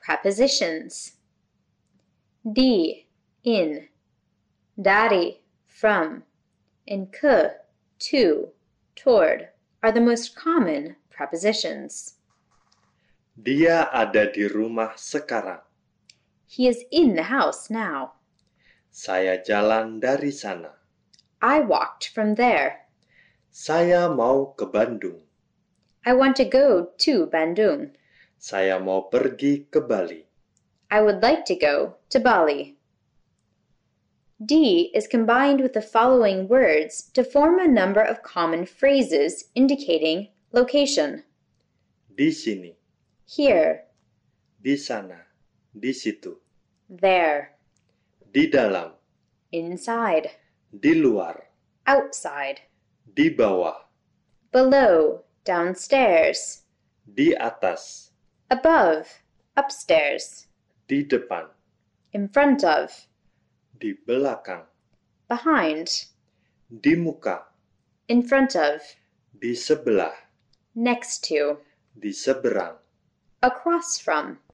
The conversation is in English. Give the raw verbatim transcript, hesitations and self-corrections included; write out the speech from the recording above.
prepositions. Di, in, dari, from, and ke, to, toward, are the most common prepositions. Dia ada di rumah sekarang. He is in the house now. Saya jalan dari sana. I walked from there. Saya mau ke Bandung. I want to go to Bandung. Saya mau pergi ke Bali. I would like to go to Bali. Di is combined with the following words to form a number of common phrases indicating location. Di sini, Here, di sana, di situ, there, di dalam, inside, di luar, outside, di bawah, below, downstairs, di atas, above, upstairs, di depan, in front of, di belakang, behind, di muka, in front of, di sebelah, next to, di seberang, across from,